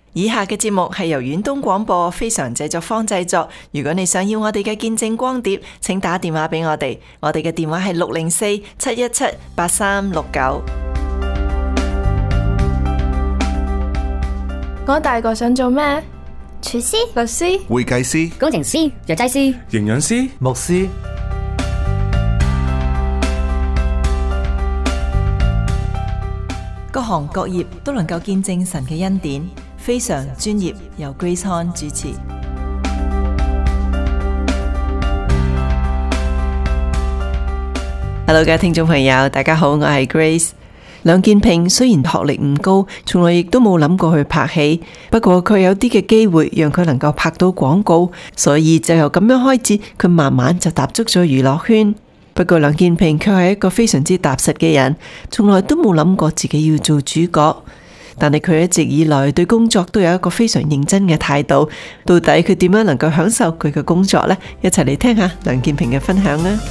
以下嘅節目係由遠東廣播非常製作坊製作。如果你想要我哋嘅見證光碟，請打電話俾我哋。我哋嘅電話係604-717-8369。 我大個想做咩？ 廚師、 律師、 會計師、 工程師、藥劑師、 營養師、牧師。 各行各業都能夠見證神嘅恩典，非常專業，由 Grace Han 主持。Hello， 各位聽眾朋友，大家好，我係 Grace。梁建平雖然學歷唔高，從來亦都冇諗過去拍戲，不過佢有啲嘅機會讓佢能夠拍到廣告，所以就由咁樣開始，佢慢慢就踏足咗娛樂圈。不過梁建平卻係一個非常之踏實嘅人，從來都冇諗過自己要做主角。但係佢一直以來對工作都有一個非常認真嘅態度。到底佢點樣能夠享受佢嘅工作呢？一齊嚟聽下梁建平嘅分享啦！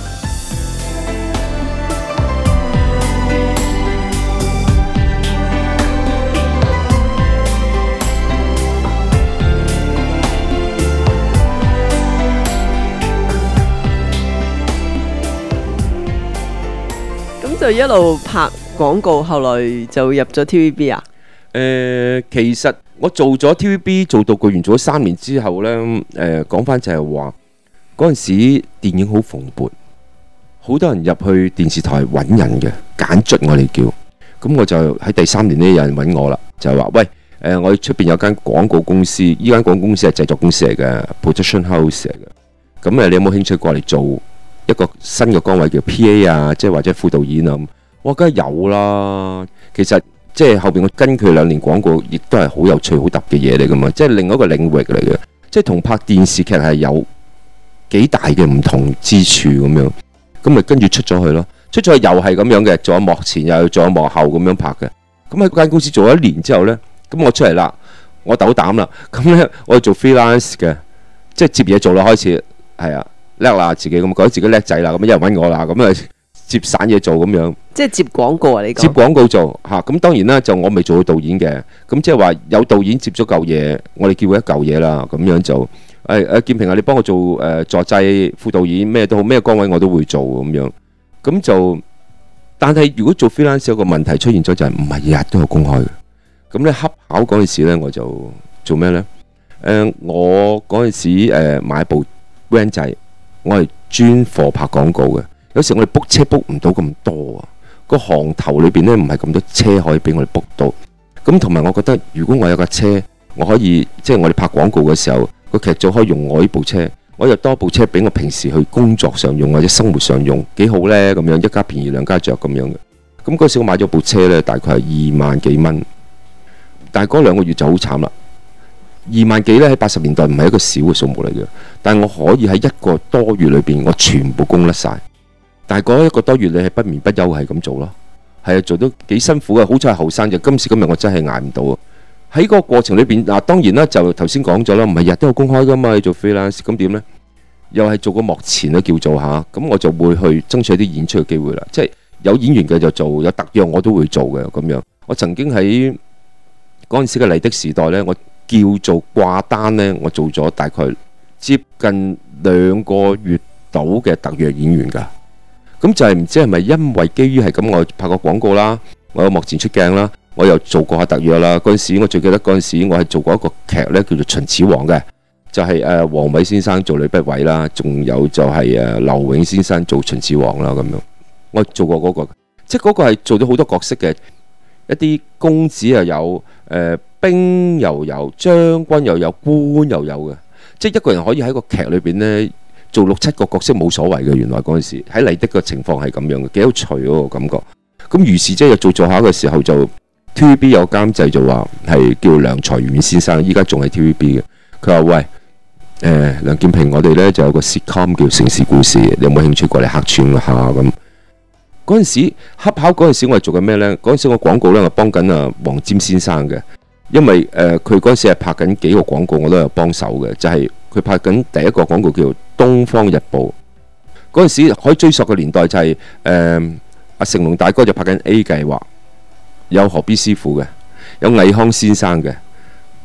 就一路拍廣告，後來就入咗 TVB 啊？ 其實我做咗 TVB 做道具員做咗3年之後呢，講翻就係話嗰陣時電影好蓬勃，好多人入去電視台揾人嘅，揀卒我哋叫。咁我就喺第3年呢，有人揾我啦，就係話喂，我出邊有間廣告公司，依間廣告公司係製作公司嚟嘅 ，production house 嚟嘅。咁你有冇興趣過嚟做一個新嘅崗位叫 PA 啊，即係或者副導演啊？我梗係有啦。其實即係後邊我跟佢2年廣告，亦都係好有趣、好特別嘢嚟噶嘛。即係另外一個領域嚟嘅，即係同拍電視劇係有幾大嘅唔同之處咁樣。咁咪跟住出咗去咯。出咗去又係咁樣嘅，做咗幕前又做咗幕後咁樣拍嘅。咁喺嗰間公司做咗1年之後呢，咁我出嚟啦，我斗膽啦。咁呢，我做 freelance 嘅，即係接嘢做啦，開始係啊。叻啦，自己咁覺得自己叻仔啦，咁有人揾我啦，咁啊接散嘢做咁樣， 即係接廣告啊！你講接廣告做嚇，咁當然啦，就我未做到導演嘅，咁即係話有導演接咗嚿嘢，我哋叫佢一嚿嘢啦，咁樣就建平啊，你幫我做助製副導演咩都好，咩崗位我都會做咁樣，咁就但係如果做 freelance 有個問題出現咗，就係唔係日日都有公開嘅，咁咧恰巧嗰陣時咧我就做咩咧？我嗰陣時買部 van 仔。我係專貨拍廣告嘅，有時我哋 book 車 book 唔到咁多啊，個行頭裏邊呢，唔係咁多車可以俾我哋 book 到。咁同埋我覺得，如果我有架車，我可以即係我哋拍廣告嘅時候，個劇組可以用我呢部車，我有多部車俾我平時去工作上用或者生活上用，幾好呢？咁樣一家便宜兩家着咁樣嘅。咁嗰時我買咗部車呢，大概係2萬幾蚊，但係嗰2個月就好慘啦。2萬幾咧喺80年代唔係一個小嘅數目嚟嘅，但係我可以喺1個多月裏邊，我全部供甩晒。但係嗰1個多月你係不眠不休係咁做咯，係啊，做到幾辛苦嘅。好彩係後生嘅，今時今日我真係捱唔到啊！喺個過程裏邊嗱，當然啦，就頭先講咗啦，唔係日都有公開噶嘛，你做 freelance 咁點呢？又係做個幕前咧叫做嚇，咁我就會去爭取啲演出嘅機會啦。即係有演員嘅就做，有特約我都會做嘅咁樣。我曾經喺嗰陣時嘅麗的時代呢，我叫做掛單呢，我做咗大概接近2個月到嘅特約演員㗎。咁就係唔知係咪因為基於係咁，我拍過廣告啦，我有幕前出鏡啦，我又做過下特約啦。嗰陣時我最記得嗰陣時我係做過一個劇呢，叫做《秦始皇》嘅，就係黃偉先生做呂不韋啦，仲有就係劉永先生做秦始皇啦咁樣。我做過嗰個，即係嗰個係做咗好多角色嘅，一啲公子又有兵又有，將軍又有，官又有嘅，即係一個人可以喺個劇裏邊呢做6、7個角色冇所謂嘅。原來嗰陣時喺麗的嘅情況係咁樣嘅，幾有趣嗰個感覺。咁於是即係做下嘅時候就 TVB 有監製就話係叫梁才遠先生，依家仲係 TVB 嘅。佢話喂，梁建平，我哋呢就有個 sitcom 叫《城市故事》，你有冇興趣過嚟客串下咁？嗰陣時恰巧嗰陣時我係做緊咩呢？嗰陣時我廣告呢，我幫緊黃霑先生嘅。因為佢嗰陣時係拍緊幾個廣告，我都有幫手嘅。就係佢拍緊第一個廣告叫《東方日報》，嗰陣時可以追溯嘅年代就係阿成龍大哥就拍緊 A 計劃，有何必師傅嘅，有魏康先生嘅，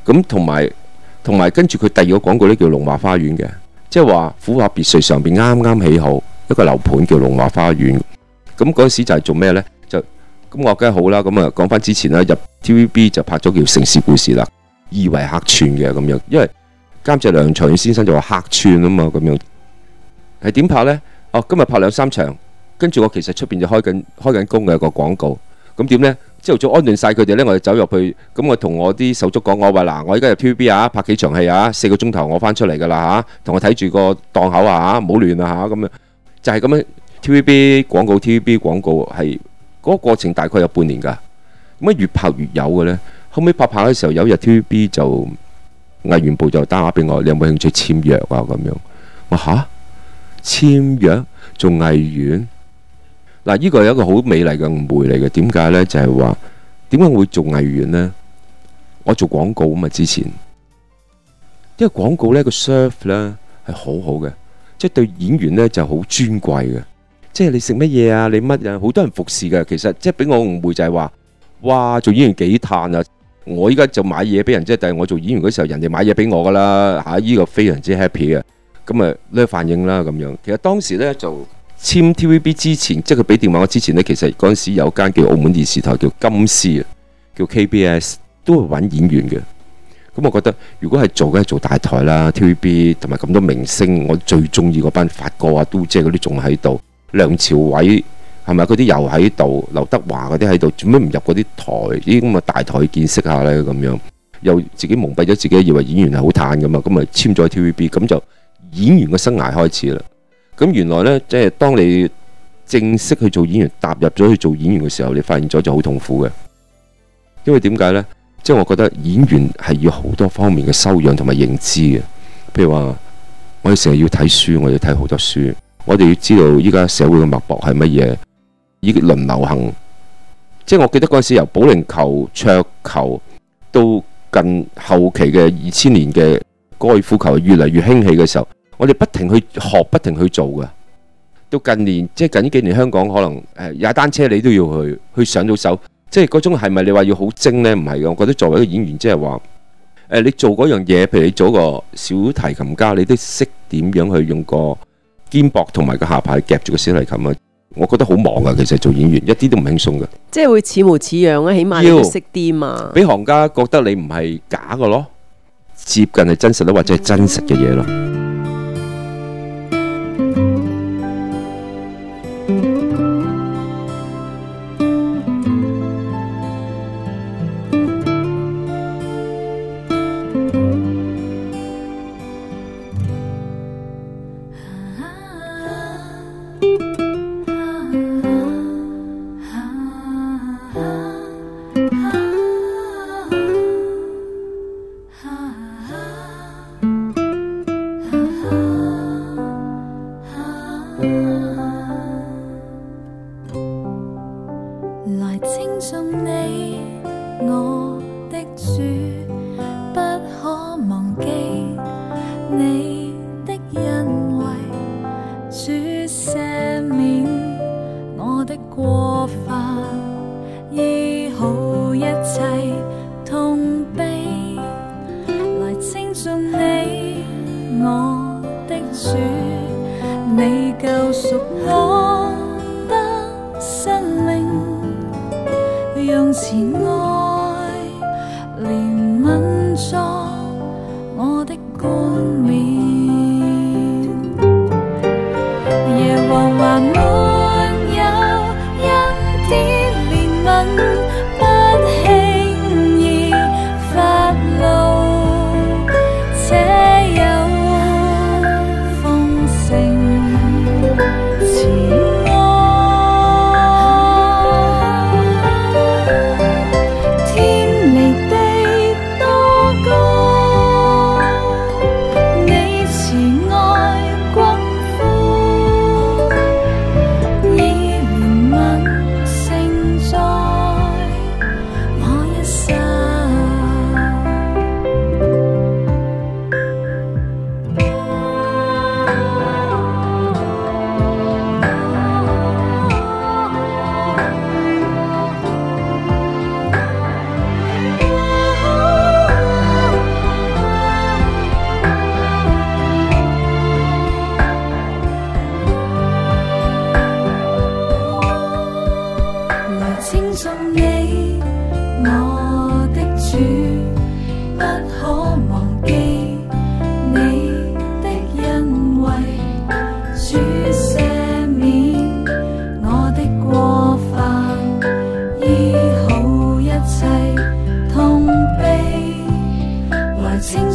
咁同埋跟住佢第二個廣告呢，叫龍華花園嘅，即係話虎華別墅上邊啱啱起好一個樓盤叫龍華花園。咁嗰陣時就係做咩呢？咁我梗係好啦。咁啊講翻之前啦，入 TVB 就拍咗叫城市故事啦，意為客串嘅咁樣，因為監製梁長遠先生就話客串啊嘛，咁樣係點拍呢？今日拍2-3場，跟住我其實出邊就開緊工嘅個廣告。咁點呢？朝頭早安頓晒佢哋呢，我就走入去。咁我同我啲手足講，我話嗱，我而家入 TVB 啊，拍幾場戲啊，4個鐘頭我翻出嚟噶啦嚇，同我睇住個檔口啊，唔好亂啊嚇，咁樣就係咁樣。TVB 廣告係嗰個過程大概有半年㗎。咁啊越拍越有嘅呢。後尾拍嘅時候，有一日 TVB 就藝員部就打電話俾我，你有冇興趣簽約啊？咁樣我嚇簽約做藝員。嗱，呢個係一個好美麗嘅誤會嚟嘅。點解呢？就係話點解我會做藝員呢？我做廣告啊嘛，之前因為廣告呢個 serve 呢係好好嘅，即係對演員呢就好尊貴嘅。即係你食乜嘢啊？你乜啊？好多人服侍嘅。其實即係俾我誤會就係話，哇！做演員幾嘆啊！我依家就買嘢俾人啫，但係我做演員嗰時候，人哋買嘢俾我噶啦嚇，依個非常之 happy 嘅。咁啊呢反應啦咁樣。其實當時呢就簽 TVB 之前，即係佢俾電話我之前呢，其實嗰陣時有間叫澳門電視台叫金絲啊，叫 KBS 都會揾演員嘅。咁我覺得如果係做梗係做大台啦 ，TVB 同埋咁多明星，我最中意嗰班發哥啊、都姐嗰啲仲喺度。梁朝偉係咪嗰啲又喺度？劉德華嗰啲喺度，做咩唔入嗰啲台？啲咁嘅大台去見識下呢？咁樣又自己蒙蔽咗自己，以為演員係好嘆㗎嘛？咁咪簽咗 TVB，咁就演員嘅生涯開始啦。咁原來呢，即係當你正式去做演員，踏入咗去做演員嘅時候，你發現咗就好痛苦嘅。因為點解呢？即係我覺得演員係要好多方面嘅修養同埋認知嘅。譬如話，我哋成日要睇書，我哋要睇好多書。我哋要知道依家社會嘅脈搏係乜嘢，依輪流行。即係我記得嗰陣時由保齡球、桌球到近後期嘅2000年嘅高爾夫球越嚟越興起嘅時候，我哋不停去學，不停去做嘅。到近年，即係近呢幾年，香港可能踩單車你都要去上到手，即係嗰種係咪你話要好精呢？唔係嘅。我覺得作為一個演員，即係話你做嗰樣嘢，譬如你做個小提琴家，你都識點樣去用個肩膊同埋個下巴夾住個小提琴啊！我覺得好忙啊，其實做演員一啲都唔輕鬆嘅。 即係會似模似樣啊，起碼你都識啲嘛。 俾行家覺得你唔係假嘅咯，接近係真實咯，或者係真實嘅嘢咯。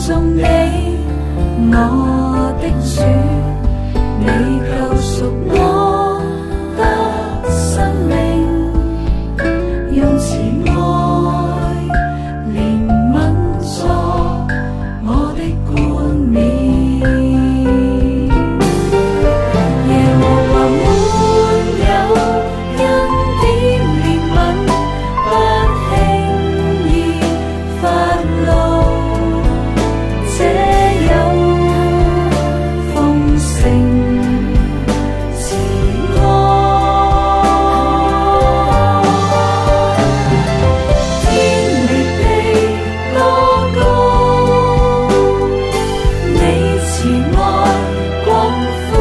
頌你，我的主，你救贖我得生命，用慈愛憐憫作我的冠冕。耶和華滿有恩典憐憫，不輕易發怒，這有豐盛慈愛。天離地多高，你慈愛廣闊，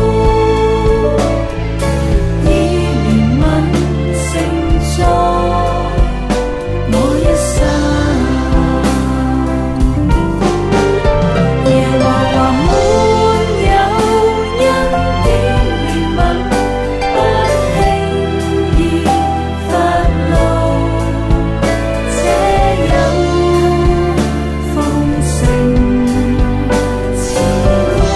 以憐憫盛載我一生。耶和華滿有恩典憐憫，不輕易發怒，這有豐盛慈愛。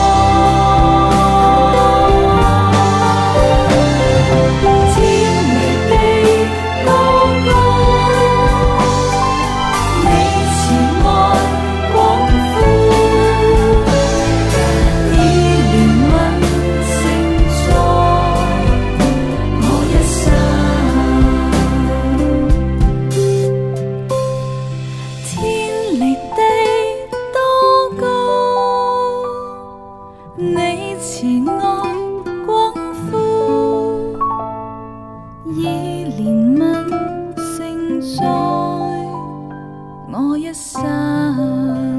天離地多高，你慈愛廣闊，以憐憫盛載我一生。天離地多高，你慈愛廣闊，以憐憫盛載我一生。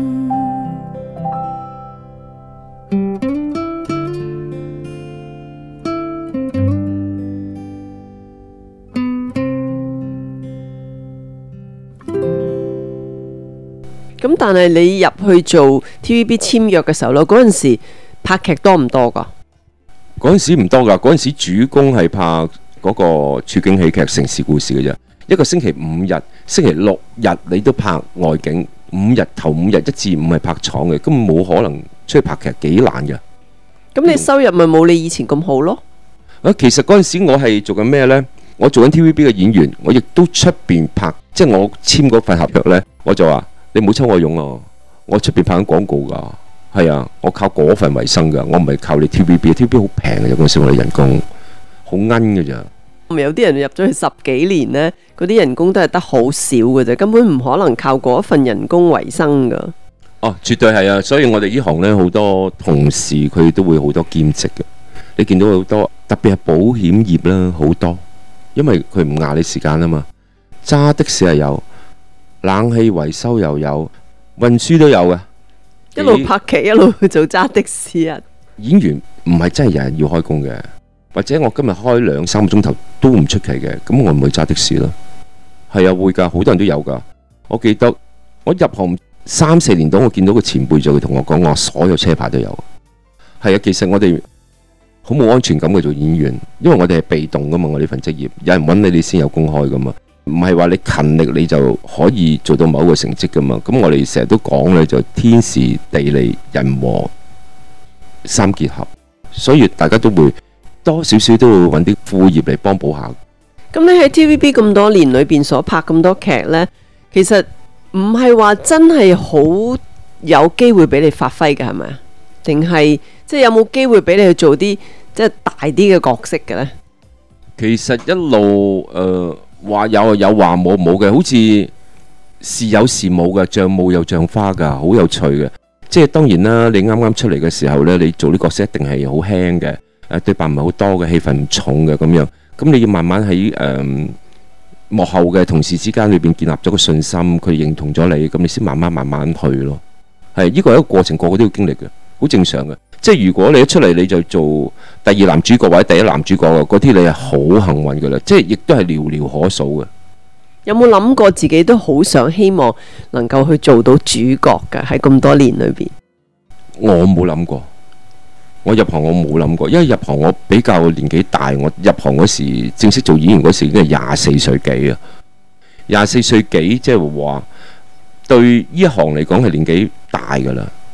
咁但係你入去做 TVB 簽約嘅時候咯，嗰陣時拍劇多唔多㗎？ 嗰陣時唔多㗎，嗰陣時主攻係拍嗰個處境喜劇城市故事嘅啫。一個星期5日，星期6日你都拍外景頭5日1至5係拍廠嘅，根本冇可能出去拍劇，幾難㗎。 咁你收入咪冇你以前咁好咯？ 其實嗰陣時我係做緊咩呢？我做緊 TVB 嘅演員，我亦都出邊拍，即係我簽嗰份合約呢，我就話你唔好抽我傭啊！我出邊拍緊廣告㗎，係啊，我靠嗰份為生㗎，我唔係靠你 TVB 好平嘅，嗰陣時我哋人工好奀嘅咋。 有啲人入咗去10幾年呢，嗰啲人工都係得好少嘅啫，根本唔可能靠嗰份人工為生㗎。 哦，絕對係啊！所以我哋呢行呢，好多同事佢都會好多兼職嘅。你見到好多，特別係保險業啦，好多，因為佢唔壓你時間啊嘛。揸的士係有，冷氣維修又有，運輸都有嘅。 一路拍劇一路做揸的士啊！ 演員唔係真係人人要開工嘅，或者我今日開2-3個鐘頭都唔出奇嘅，咁我唔會揸的士咯。係啊，會㗎，好多人都有㗎。我記得我入行3-4年度，我見到個前輩就會同我講，我所有車牌都有。係啊，其實我哋好冇安全感嘅做演員，因為我哋係被動㗎嘛，我呢份職業有人揾你，你先有公開㗎嘛，唔係話你勤力你就可以做到某個成績㗎嘛。咁我哋成日都講呢，就天時地利人和三結合，所以大家都會多少少都會揾啲副業嚟幫補下。 咁你喺 TVB 咁多年裏邊所拍咁多劇呢，其實唔係話真係好有機會俾你發揮嘅，係咪啊？定係即係有冇機會俾你去做啲即係大啲嘅角色嘅呢？ 其實一路話有又話冇嘅，好似時有時冇嘅，像霧又像花㗎，好有趣嘅。即係當然啦，你啱啱出嚟嘅時候呢，你做啲角色一定係好輕嘅，對白唔係好多嘅，戲份唔重嘅咁樣。咁你要慢慢喺幕後嘅同事之間裏邊建立咗個信心，佢認同咗你，咁你先慢慢去咯。係呢個係一個過程，個個都要經歷嘅，好正常嘅。即係如果你一出嚟你就做第2男主角或者第1男主角嗰啲，你係好幸運㗎啦。即係亦都係寥寥可數嘅。 有冇諗過自己都好想希望能夠去做到主角㗎？喺咁多年裏邊， 我冇諗過。我入行我冇諗過，因為入行我比較年紀大，我入行嗰時正式做演員嗰時已經係24歲幾啊，24歲幾即係話對呢一行嚟講係年紀大㗎啦。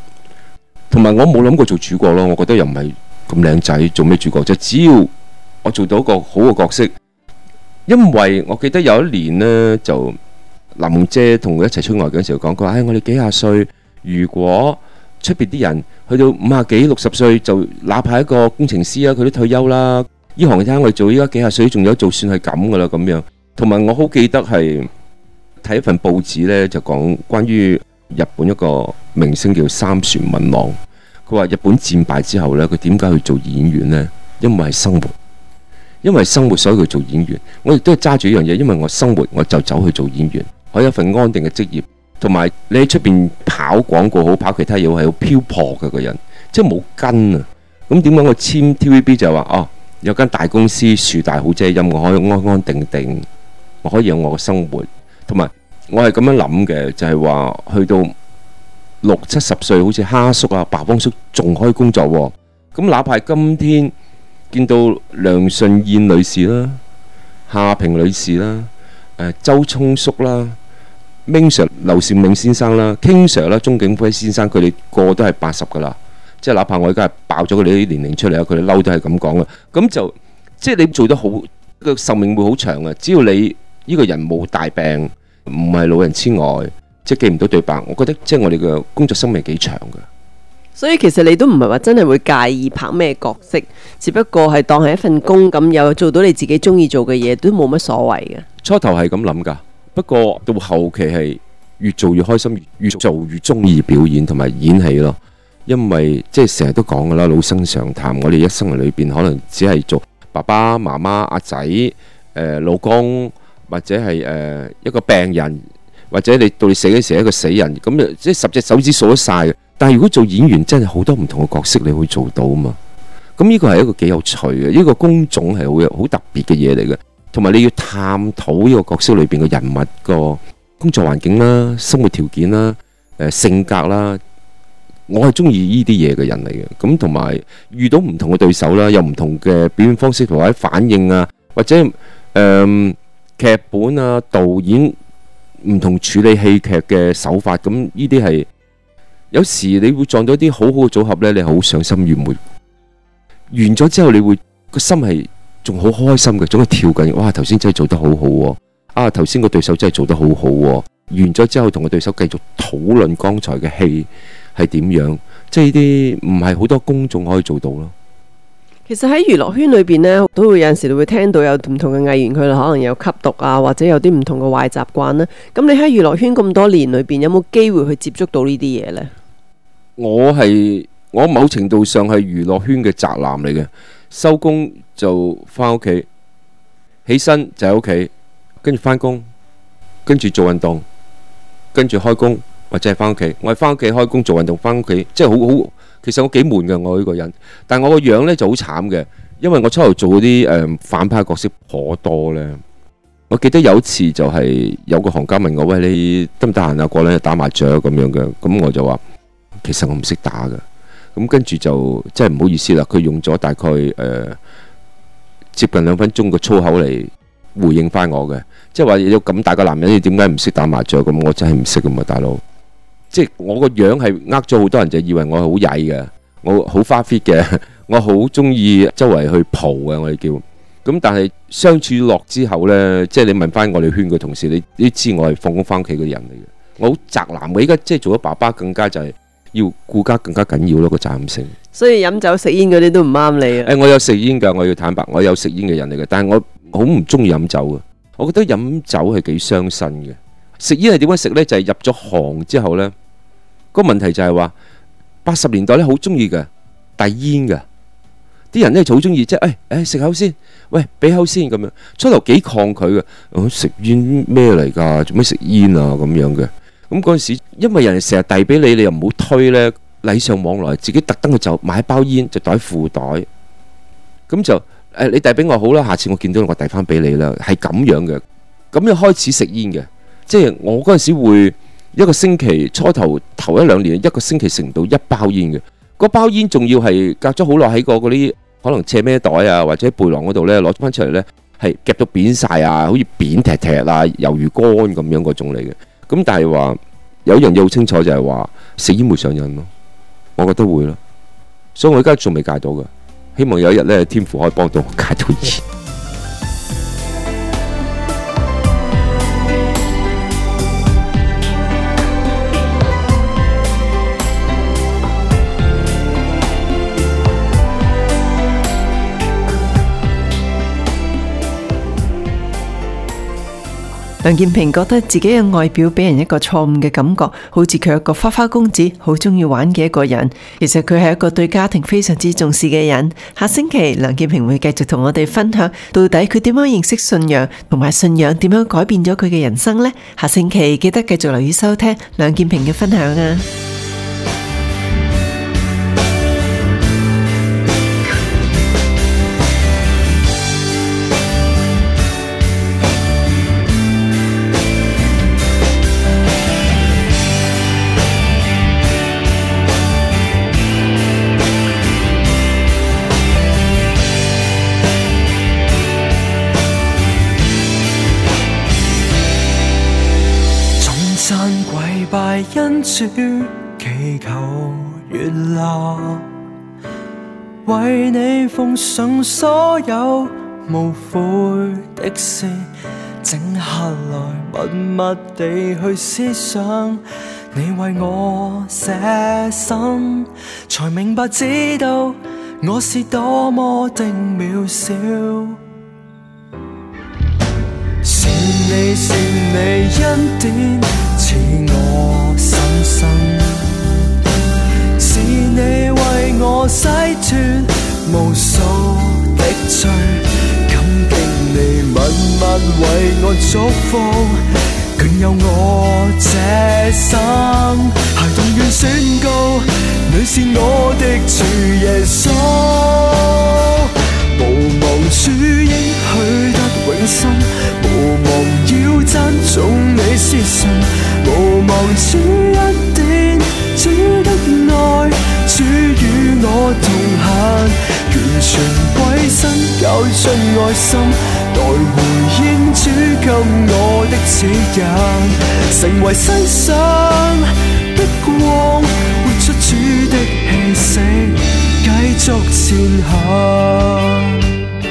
同埋我冇諗過做主角咯，我覺得又唔係咁靚仔，做咩主角啫？只要我做到一個好嘅角色，因為我記得有一年呢，就林夢姐同佢一齊出外嗰陣時候講，佢話：我哋幾廿歲，如果出邊啲人去到50幾60歲，就哪怕一個工程師啊，佢都退休啦。呢行你睇下我哋做依家幾廿歲仲有做，算係咁噶啦咁樣。同埋我好記得係睇一份報紙呢，就講關於日本一個明星叫三船敏郎。佢話日本戰敗之後呢，佢點解去做演員呢？因為係生活，因為生活所以佢做演員。我亦都係揸住一樣嘢，因為我生活我就走去做演員。我有一份安定嘅職業，同埋你喺出邊跑廣告好，跑其他嘢好，係好漂泊嘅個人，即係冇根啊。咁點解我簽 TVB 就係話有間大公司樹大好遮陰，我可以安安定定，我可以有我嘅生活。同埋我係咁樣諗嘅，就係話去到60、70歲，好似蝦叔啊、白幫叔仲可以工作喎。咁哪怕今天見到梁順燕女士啦、夏萍女士啦、周聰叔啦、Ming Sir 劉善明先生啦、King Sir 啦、鐘景輝先生，佢哋個個都係80噶啦。即係哪怕我而家係爆咗佢哋啲年齡出嚟啊，佢哋嬲都係咁講啦。咁就即係你做得好，個壽命會好長啊。只要你呢個人冇大病，唔係老人痴呆，即係記唔到對白，我覺得即係我哋嘅工作生命幾長㗎。 所以其實你都唔係話真係會介意拍咩角色，只不過係當係一份工咁，又做到你自己中意做嘅嘢，都冇乜所謂嘅。 初頭係咁諗㗎，不過到後期係越做越開心，越做越中意表演同埋演戲咯。因為即係成日都講㗎啦，老生常談，我哋一生人裏邊可能只係做爸爸媽媽、阿仔、老公，或者係一個病人，或者你到你死嗰時係一個死人，咁即係10隻手指數得晒嘅。但係如果做演員真係好多唔同嘅角色你會做到啊嘛，咁呢個係一個幾有趣嘅，呢個工種係好特別嘅嘢嚟嘅，同埋你要探討呢個角色裏邊嘅人物個工作環境啦、生活條件啦、性格啦，我係中意呢啲嘢嘅人嚟嘅。咁同埋遇到唔同嘅對手啦，有唔同嘅表演方式同埋反應啊，或者劇本啊、導演唔同處理戲劇嘅手法，咁呢啲係。有時你會撞到一啲好好嘅組合呢，你係好賞心悅目。完咗之後，你會個心係仲好開心嘅，總係跳緊。哇！頭先真係做得好好喎，啊頭先個對手真係做得好好喎。完咗之後，同個對手繼續討論剛才嘅戲係點樣，即係呢啲唔係好多公眾可以做到咯。 其實喺娛樂圈裏邊呢，都會有陣時你會聽到有唔同嘅藝員，佢哋可能有吸毒啊，或者有啲唔同嘅壞習慣啦。咁你喺娛樂圈咁多年裏邊，有冇機會去接觸到呢啲嘢呢？ 我某程度上係娛樂圈嘅宅男嚟嘅，收工就翻屋企，起身就喺屋企，跟住翻工，跟住做運動，跟住開工或者係翻屋企。我係翻屋企開工做運動，翻屋企，即係好。其實我幾悶嘅，我呢個人，但係我個樣呢就好慘嘅，因為我初頭做嗰啲反派角色頗多呢。我記得有一次就係有個行家問我：喂，你得唔得閒啊？過兩日打麻雀咁樣嘅，咁我就話其實我唔識打嘅。咁跟住就真係唔好意思啦，佢用咗大概接近2分鐘嘅粗口嚟回應翻我嘅，即係話有咁大個男人，你點解唔識打麻雀？咁我真係唔識噶嘛，大佬。即係我個樣係呃咗好多人，就以為我係好曳嘅，我好花 fit 嘅，我好中意周圍去蒲嘅，我哋叫。咁但係相處落之後呢，即係你問翻我哋圈嘅同事，你知我係放工翻屋企嘅人嚟嘅，我好宅男嘅。依家即係做咗爸爸，更加就係要顧家更加緊要咯，個責任性。 所以飲酒食煙嗰啲都唔啱你啊！ 我有食煙㗎，我要坦白，我有食煙嘅人嚟嘅，但係我好唔中意飲酒嘅。我覺得飲酒係幾傷身嘅。食煙係點樣食呢？就係入咗行之後呢，個問題就係話80年代呢好中意嘅遞煙嘅，啲人呢就好中意即係食口先，喂俾口先咁樣。初頭幾抗拒嘅，食煙咩嚟㗎？做咩食煙啊咁樣嘅？咁嗰陣時，因為人哋成日遞俾你，你又唔好推呢，禮尚往來，自己特登去就買包煙就袋喺褲袋，咁就你遞俾我好啦，下次我見到我遞翻俾你啦，係咁樣嘅。咁樣開始食煙嘅，即係我嗰陣時會一個星期初頭1-2年一個星期食唔到1包煙嘅，嗰包煙仲要係隔咗好耐喺個嗰啲可能斜孭袋啊或者背囊嗰度呢攞翻出嚟呢，係夾到扁晒啊，好似扁踢踢啊，魷魚乾咁樣嗰種嚟嘅。咁但係話有一樣嘢好清楚就係話食煙會上癮咯， 我覺得會咯。所以我而家仲未戒到嘅，希望有一日咧，天父可以幫到我戒到煙。 梁建平覺得自己嘅外表俾人一個錯誤嘅感覺，好似佢係一個花花公子，好中意玩嘅一個人。其實佢係一個對家庭非常之重視嘅人。下星期梁建平會繼續同我哋分享，到底佢點樣認識信仰，同埋信仰點樣改變咗佢嘅人生呢？下星期記得繼續留意收聽梁建平嘅分享啊！ 拜恩主，祈求悅納，為你奉上所有無悔的事，靜下來默默地去思想，你為我捨身，才明白知道我是多麼的渺小。是你恩典賜我新生，是你為我洗脫無數的罪，感激你默默為我祝福，眷有我這生。孩童願宣告，你是我的主耶穌，無望主應許得永生，無望要讚頌你是神，無望主恩典，主的愛，主與我同行，完全歸身交出愛心，來回應主給我的指引，成為世上的光，活出主的氣息，繼續前行。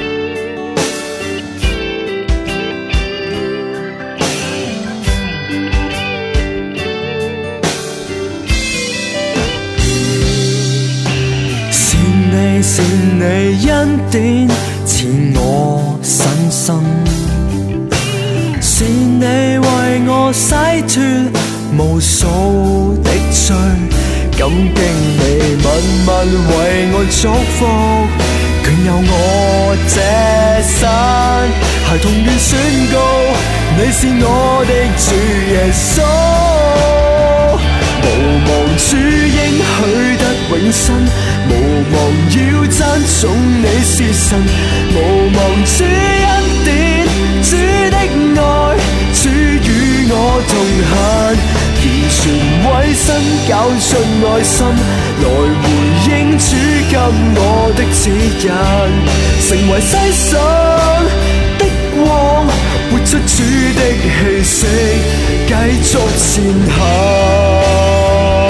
是你恩典賜我新生，是你為我洗脫無數的罪，感激你默默為我祝福，眷有我這生。孩童願宣告，你是我的主耶穌，無望主應許得永生，無望要讚頌你是神，無望主恩典，主的愛，主與我同行，完全委身交出愛心，來回應主給我的指引，成為世上的光，活出主的氣息，繼續前行。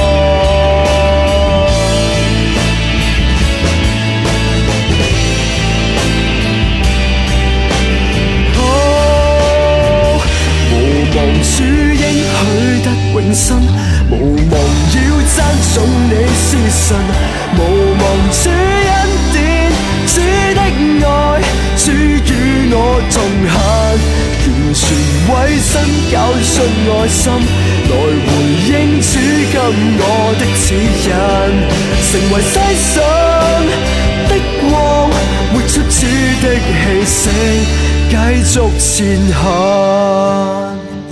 主應許得永生，無望要讚頌你是神，無望主恩典，主的愛，主與我同行，完全委身交出愛心，來回應主給我的指引，成為世上的光，活出主的氣息，繼續前行。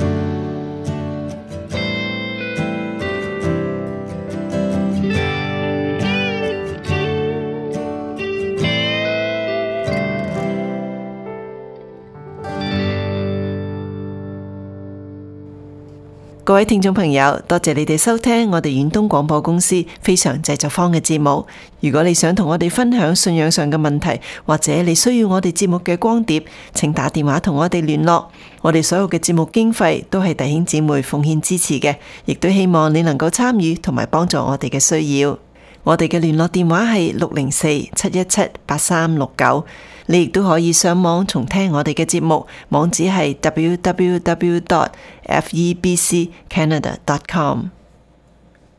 各位聽眾朋友，多謝你哋收聽我哋遠東廣播公司非常製作方嘅節目。如果你想同我哋分享信仰上嘅問題，或者你需要我哋節目嘅光碟，請打電話同我哋聯絡。我哋所有嘅節目經費都係弟兄姊妹奉獻支持嘅，亦都希望你能夠參與同埋幫助我哋嘅需要。 我哋嘅聯絡電話係604-717-8369。你亦都可以上網重聽我哋嘅節目，網址係www.febccanada.com。